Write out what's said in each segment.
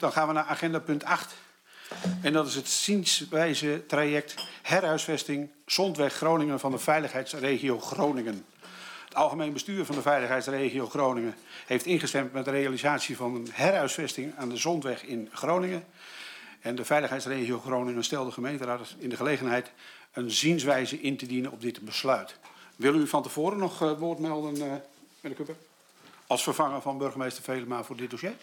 Dan gaan we naar agenda punt 8. En dat is het zienswijze traject herhuisvesting Zondweg Groningen van de Veiligheidsregio Groningen. Het Algemeen Bestuur van de Veiligheidsregio Groningen heeft ingestemd met de realisatie van een herhuisvesting aan de Zondweg in Groningen. En de Veiligheidsregio Groningen stelt de gemeenteraad in de gelegenheid een zienswijze in te dienen op dit besluit. Wil u van tevoren nog woord melden, meneer Kupper? Als vervanger van burgemeester Velema voor dit dossier?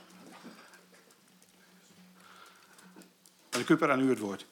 Meneer Kupper, aan u het woord.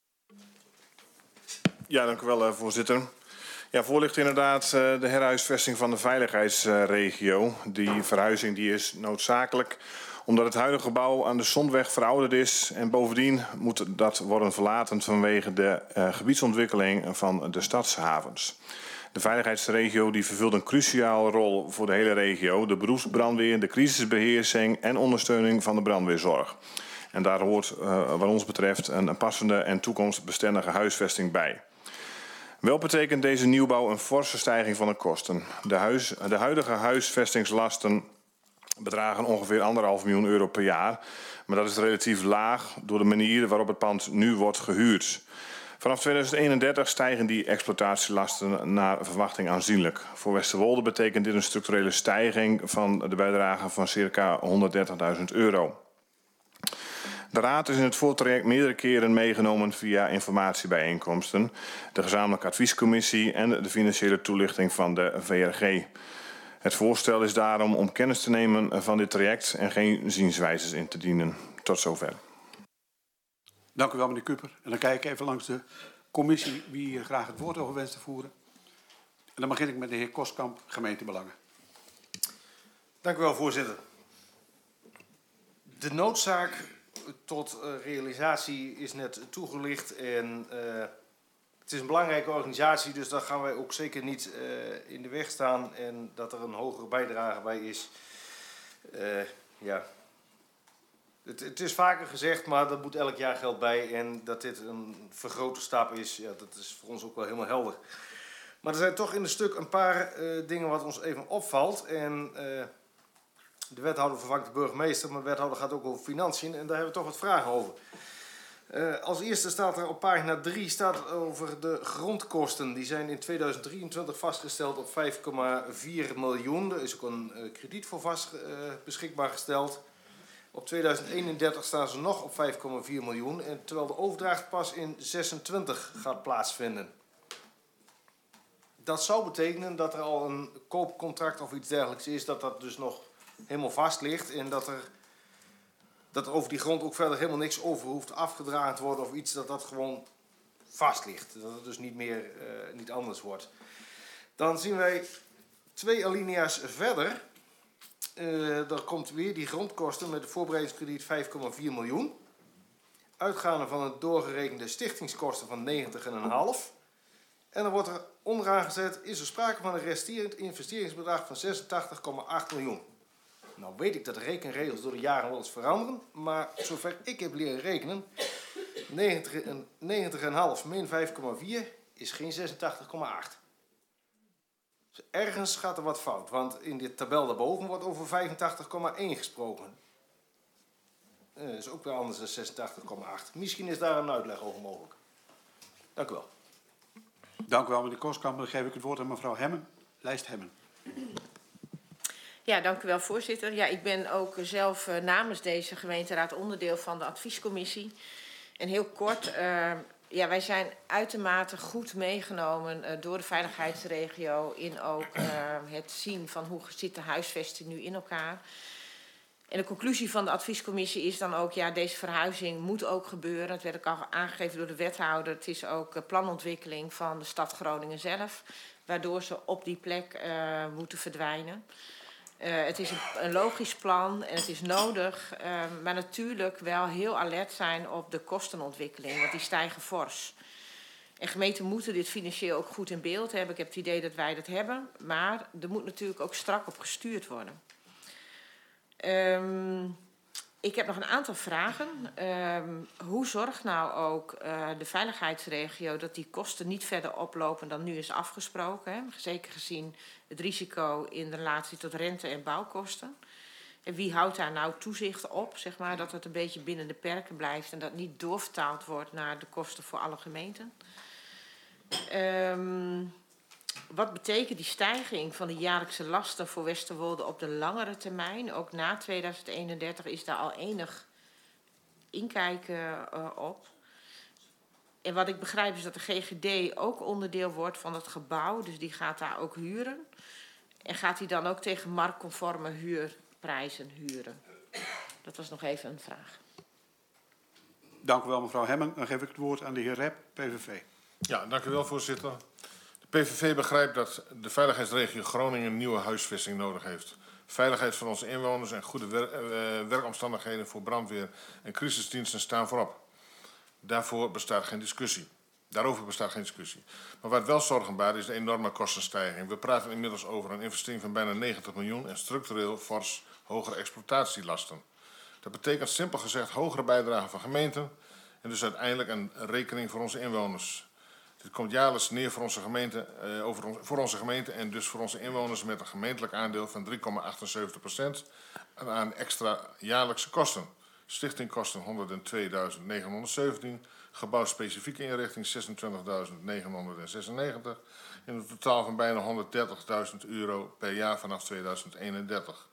Ja, dank u wel, voorzitter. Ja, voor ligt inderdaad de herhuisvesting van de veiligheidsregio. Die verhuizing die is noodzakelijk omdat het huidige gebouw aan de Zondweg verouderd is. En bovendien moet dat worden verlaten vanwege de gebiedsontwikkeling van de stadshavens. De veiligheidsregio die vervult een cruciale rol voor de hele regio. De beroepsbrandweer, de crisisbeheersing en ondersteuning van de brandweerzorg. En daar hoort wat ons betreft een passende en toekomstbestendige huisvesting bij. Wel betekent deze nieuwbouw een forse stijging van de kosten. De huidige huisvestingslasten bedragen ongeveer 1,5 miljoen euro per jaar. Maar dat is relatief laag door de manier waarop het pand nu wordt gehuurd. Vanaf 2031 stijgen die exploitatielasten naar verwachting aanzienlijk. Voor Westerwolde betekent dit een structurele stijging van de bijdrage van circa 130.000 euro. De Raad is in het voortraject meerdere keren meegenomen via informatiebijeenkomsten, de gezamenlijke adviescommissie en de financiële toelichting van de VRG. Het voorstel is daarom om kennis te nemen van dit traject en geen zienswijzes in te dienen. Tot zover. Dank u wel, meneer Kupper. En dan kijk ik even langs de commissie wie hier graag het woord over wenst te voeren. En dan begin ik met de heer Kostkamp, gemeentebelangen. Dank u wel, voorzitter. De noodzaak tot realisatie is net toegelicht en het is een belangrijke organisatie, dus daar gaan wij ook zeker niet in de weg staan en dat er een hogere bijdrage bij is. Ja. Het is vaker gezegd, maar er moet elk jaar geld bij en dat dit een vergrote stap is, ja, dat is voor ons ook wel helemaal helder. Maar er zijn toch in het stuk een paar dingen wat ons even opvalt en de wethouder vervangt de burgemeester, maar de wethouder gaat ook over financiën en daar hebben we toch wat vragen over. Als eerste staat er op pagina 3 staat over de grondkosten. Die zijn in 2023 vastgesteld op 5,4 miljoen. Er is ook een krediet voor beschikbaar gesteld. Op 2031 staan ze nog op 5,4 miljoen. En terwijl de overdracht pas in 26 gaat plaatsvinden. Dat zou betekenen dat er al een koopcontract of iets dergelijks is. Dat dus nog helemaal vast ligt. En dat er over die grond ook verder helemaal niks over hoeft afgedragen te worden. Of iets dat gewoon vast ligt. Dat het dus niet anders wordt. Dan zien wij 2 alinea's verder. Daar komt weer die grondkosten met de voorbereidingskrediet 5,4 miljoen. Uitgaande van het doorgerekende stichtingskosten van 90,5. En dan wordt er onderaan gezet, is er sprake van een resterend investeringsbedrag van 86,8 miljoen. Nou weet ik dat de rekenregels door de jaren wel eens veranderen, maar zover ik heb leren rekenen, 90,5 min 5,4 is geen 86,8. Dus ergens gaat er wat fout, want in dit tabel daarboven wordt over 85,1 gesproken. Dat is ook weer anders dan 86,8. Misschien is daar een uitleg over mogelijk. Dank u wel. Dank u wel, meneer Kostkamp. Dan geef ik het woord aan mevrouw Hemmen. Lijst Hemmen. Ja, dank u wel, voorzitter. Ja, ik ben ook zelf namens deze gemeenteraad onderdeel van de adviescommissie. En heel kort, ja, wij zijn uitermate goed meegenomen door de veiligheidsregio in ook het zien van hoe zit de huisvesting nu in elkaar. En de conclusie van de adviescommissie is dan ook, ja, deze verhuizing moet ook gebeuren. Het werd ook al aangegeven door de wethouder. Het is ook planontwikkeling van de stad Groningen zelf, waardoor ze op die plek moeten verdwijnen. Het is een logisch plan en het is nodig, maar natuurlijk wel heel alert zijn op de kostenontwikkeling, want die stijgen fors. En gemeenten moeten dit financieel ook goed in beeld hebben. Ik heb het idee dat wij dat hebben, maar er moet natuurlijk ook strak op gestuurd worden. Ik heb nog een aantal vragen. Hoe zorgt nou ook de veiligheidsregio dat die kosten niet verder oplopen dan nu is afgesproken? Hè? Zeker gezien het risico in relatie tot rente- en bouwkosten. En wie houdt daar nou toezicht op, zeg maar, dat het een beetje binnen de perken blijft en dat niet doorvertaald wordt naar de kosten voor alle gemeenten? Wat betekent die stijging van de jaarlijkse lasten voor Westerwolde op de langere termijn? Ook na 2031 is daar al enig inkijken op. En wat ik begrijp is dat de GGD ook onderdeel wordt van het gebouw. Dus die gaat daar ook huren. En gaat hij dan ook tegen marktconforme huurprijzen huren? Dat was nog even een vraag. Dank u wel, mevrouw Hemming. Dan geef ik het woord aan de heer Rep, PVV. Ja, dank u wel, voorzitter. De PVV begrijpt dat de veiligheidsregio Groningen een nieuwe huisvesting nodig heeft. Veiligheid van onze inwoners en goede werkomstandigheden voor brandweer en crisisdiensten staan voorop. Daarover bestaat geen discussie. Maar wat wel zorgenbaar is de enorme kostenstijging. We praten inmiddels over een investering van bijna 90 miljoen en structureel fors hogere exploitatielasten. Dat betekent simpel gezegd hogere bijdragen van gemeenten en dus uiteindelijk een rekening voor onze inwoners. Dit komt jaarlijks neer voor onze gemeente en dus voor onze inwoners met een gemeentelijk aandeel van 3,78% aan extra jaarlijkse kosten. Stichtingkosten 102.917, gebouwspecifieke inrichting 26.996 in een totaal van bijna 130.000 euro per jaar vanaf 2031.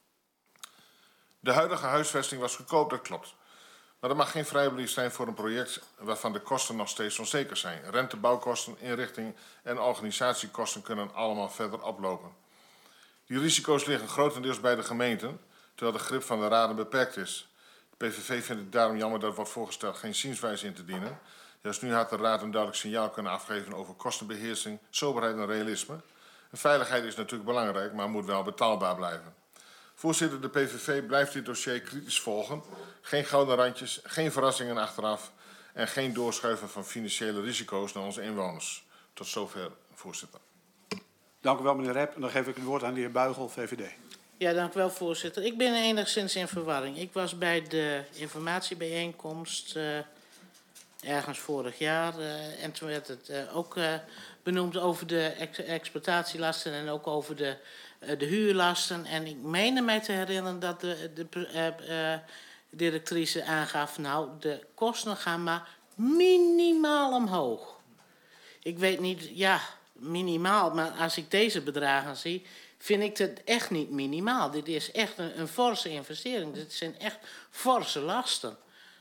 De huidige huisvesting was goedkoop, dat klopt. Maar er mag geen vrijbrief zijn voor een project waarvan de kosten nog steeds onzeker zijn. Rente, bouwkosten, inrichting en organisatiekosten kunnen allemaal verder oplopen. Die risico's liggen grotendeels bij de gemeenten, terwijl de grip van de raden beperkt is. De PVV vindt het daarom jammer dat wordt voorgesteld geen zienswijze in te dienen. Juist nu had de raad een duidelijk signaal kunnen afgeven over kostenbeheersing, soberheid en realisme. En veiligheid is natuurlijk belangrijk, maar moet wel betaalbaar blijven. Voorzitter, de PVV blijft dit dossier kritisch volgen. Geen gouden randjes, geen verrassingen achteraf en geen doorschuiven van financiële risico's naar onze inwoners. Tot zover, voorzitter. Dank u wel, meneer Rep. En dan geef ik het woord aan de heer Buigel, VVD. Ja, dank u wel, voorzitter. Ik ben enigszins in verwarring. Ik was bij de informatiebijeenkomst ergens vorig jaar en toen werd het ook benoemd over de exploitatielasten en ook over de huurlasten. En ik meende mij te herinneren dat de directrice aangaf, nou, de kosten gaan maar minimaal omhoog. Ik weet niet, ja, minimaal, maar als ik deze bedragen zie, vind ik het echt niet minimaal. Dit is echt een forse investering. Dit zijn echt forse lasten.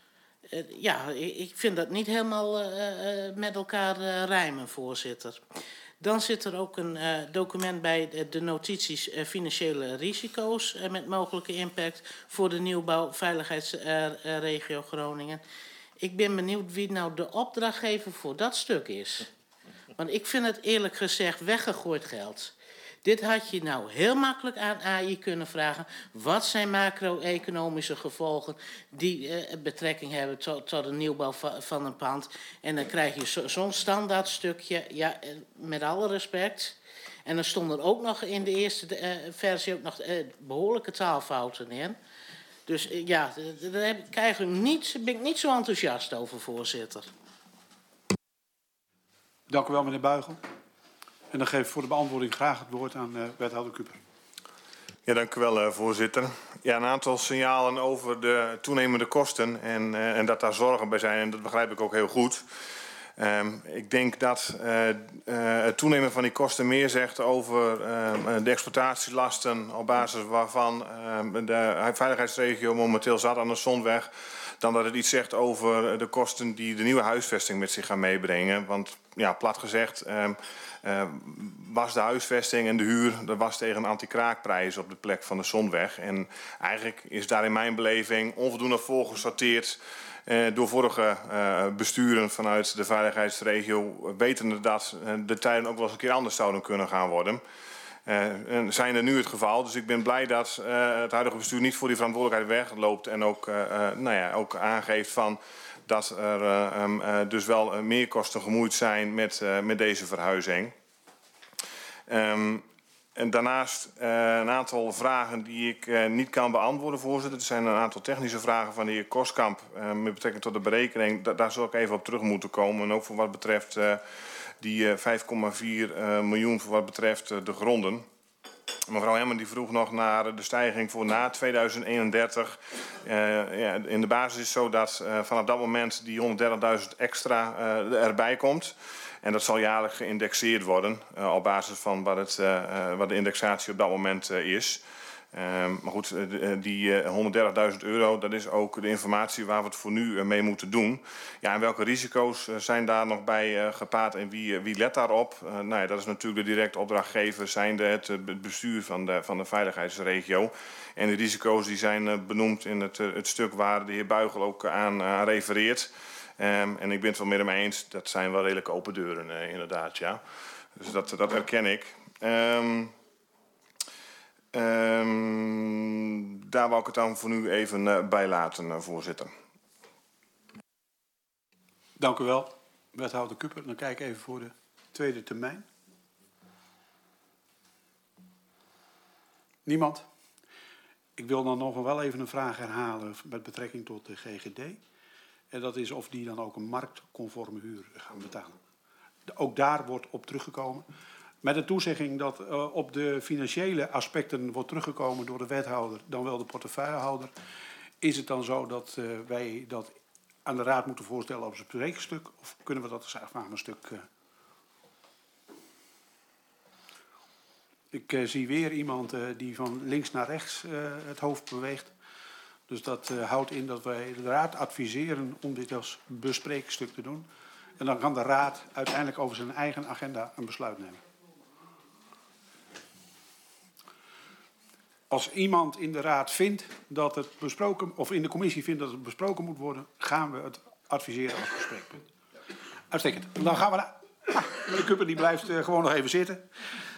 Ja, ik vind dat niet helemaal met elkaar rijmen, voorzitter. Dan zit er ook een document bij de notities financiële risico's met mogelijke impact voor de nieuwbouw veiligheidsregio Groningen. Ik ben benieuwd wie nou de opdrachtgever voor dat stuk is. Want ik vind het eerlijk gezegd weggegooid geld. Dit had je nou heel makkelijk aan AI kunnen vragen. Wat zijn macro-economische gevolgen die betrekking hebben tot de nieuwbouw van een pand? En dan krijg je zo'n standaard stukje, ja, met alle respect. En dan stonden er ook nog in de eerste versie ook nog behoorlijke taalfouten in. Dus ja, daar ben ik niet zo enthousiast over, voorzitter. Dank u wel, meneer Buigel. En dan geef ik voor de beantwoording graag het woord aan wethouder Kuper. Ja, dank u wel, voorzitter. Ja, een aantal signalen over de toenemende kosten en dat daar zorgen bij zijn. En dat begrijp ik ook heel goed. Ik denk dat het toenemen van die kosten meer zegt over de exploitatielasten op basis waarvan de veiligheidsregio momenteel zat aan de Zondweg, dan dat het iets zegt over de kosten die de nieuwe huisvesting met zich gaan meebrengen. Want ja, plat gezegd was de huisvesting en de huur, dat was tegen een anti-kraakprijs op de plek van de Zondweg. En eigenlijk is daar in mijn beleving onvoldoende voorgesorteerd door vorige besturen vanuit de veiligheidsregio, wetende dat de tijden ook wel eens een keer anders zouden kunnen gaan worden. En zijn er nu het geval. Dus ik ben blij dat het huidige bestuur niet voor die verantwoordelijkheid wegloopt en ook, ook aangeeft van dat er dus wel meerkosten gemoeid zijn met deze verhuizing. En daarnaast een aantal vragen die ik niet kan beantwoorden, voorzitter. Er zijn een aantal technische vragen van de heer Koskamp met betrekking tot de berekening. Daar zal ik even op terug moeten komen. En ook voor wat betreft die 5,4 miljoen voor wat betreft de gronden. Mevrouw Hemmen die vroeg nog naar de stijging voor na 2031. In de basis is het zo dat vanaf dat moment die 130.000 extra erbij komt. En dat zal jaarlijks geïndexeerd worden op basis van wat de indexatie op dat moment is. Maar goed, die 130.000 euro, dat is ook de informatie waar we het voor nu mee moeten doen. Ja, en welke risico's zijn daar nog bij gepaard en wie let daarop? Nou ja, dat is natuurlijk de directe opdrachtgever, zijnde het bestuur van de veiligheidsregio. En de risico's die zijn benoemd in het stuk waar de heer Buigel ook aan refereert. En ik ben het wel met hem eens, dat zijn wel redelijk open deuren inderdaad, ja. Dus dat herken ik. Daar wou ik het dan voor nu even bij laten, voorzitter. Dank u wel, wethouder Kuper. Dan kijk ik even voor de tweede termijn. Niemand? Ik wil dan nog wel even een vraag herhalen met betrekking tot de GGD. En dat is of die dan ook een marktconforme huur gaan betalen. Ook daar wordt op teruggekomen. Met de toezegging dat op de financiële aspecten wordt teruggekomen door de wethouder, dan wel de portefeuillehouder. Is het dan zo dat wij dat aan de raad moeten voorstellen op een spreekstuk? Of kunnen we dat als een stuk... Ik zie weer iemand die van links naar rechts het hoofd beweegt. Dus dat houdt in dat wij de raad adviseren om dit als bespreekstuk te doen. En dan kan de raad uiteindelijk over zijn eigen agenda een besluit nemen. Als iemand in de raad vindt dat het besproken, of in de commissie vindt dat het besproken moet worden, gaan we het adviseren als bespreekpunt. Uitstekend. Dan gaan we naar... meneer Kuper die blijft gewoon nog even zitten.